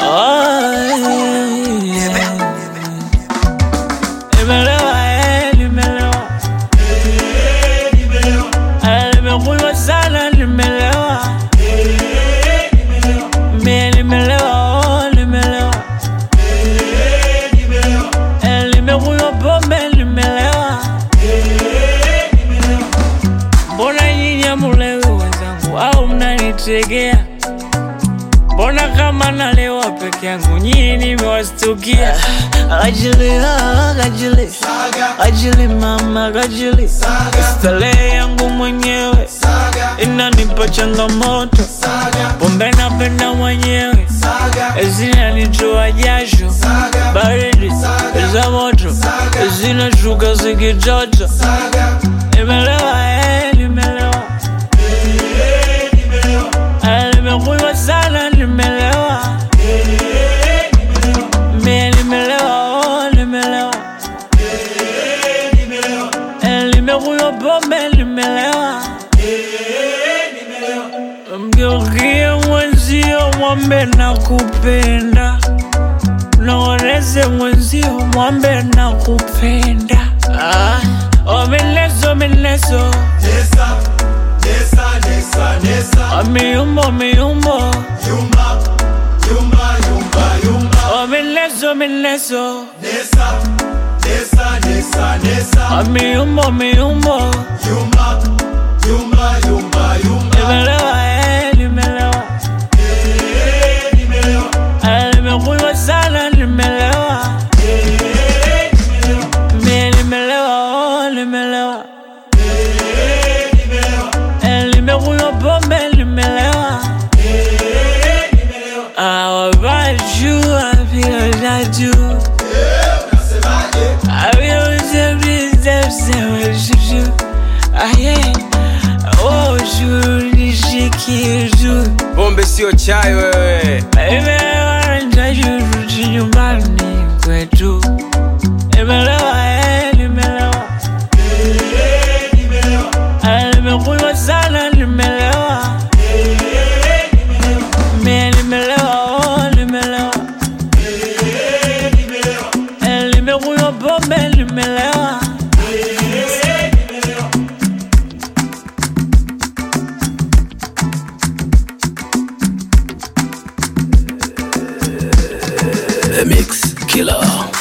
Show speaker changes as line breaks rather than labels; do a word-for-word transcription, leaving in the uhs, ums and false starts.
Nimelewa, eh, nimelewa. Eh, nimekunywa sana, nimelewa. Mie nimelewa, oh, nimelewa. Eh, nimekunywa pombe, nimelewa. Mbona nyinyi hamulewi wenzangu au mnanitegea? Mbona kama nalewa peke yangu nyinyi nimewastukia? Ajili, ajili, ajili mama, ajili. Starehe yangu mwenyewe inanipa changamoto. Pombe napenda mwenyewe zinanitoa jasho. Baridi za moto zinashuka zikitoto. Nimelewa, eh, nimelewa. Eh, nimekunywa sana, nimelewa. Mie nimelewa, oh, nimelewa. Eh, nimekunywa pombe, nimelewa. Mgeukie mwenzio mwambe nakupenda. Naoneze mwenzio mwambe nakupenda. Ah, oh, mineso, mineso.
Nesa, nesa, nesa, nesa.
Oh, miyumbo, miyumbo.
Yumba, yumba, yumba, yumba.
Oh, mineso, mineso.
Nesa, nesa, nesa, nesa.
Oh, miyumbo, miyumbo.
Yumba, yumba, yumba, yumba.
Nimelewa, eh, nimelewa.
Eh, nimelewa.
Eh, nimekunywa sana, nimelewa.
Eh, nimelewa.
Mie nimelewa, oh, nimelewa.
Eh, nimelewa.
Eh, nimekunywa pombe, nimelewa.
Eh, nimelewa.
Ah, wabajua vile najua.
Eh, unasemaje?
Avio uzebize msewe shushu. Ah, yeah. Oh, shuru nishikie juu.
Pombe sio chai wewe.
Nimelewa nitajirudi nyumbani kwetu. Nimelewa, eh, nimelewa.
Eh, nimelewa.
Eh, nimekunywa sana, nimelewa.
Eh, nimelewa.
Mie nimelewa, oh, nimelewa.
Eh, nimelewa.
Eh, nimekunywa pombe, nimelewa.
Eh, nimelewa.
The Mix Killer.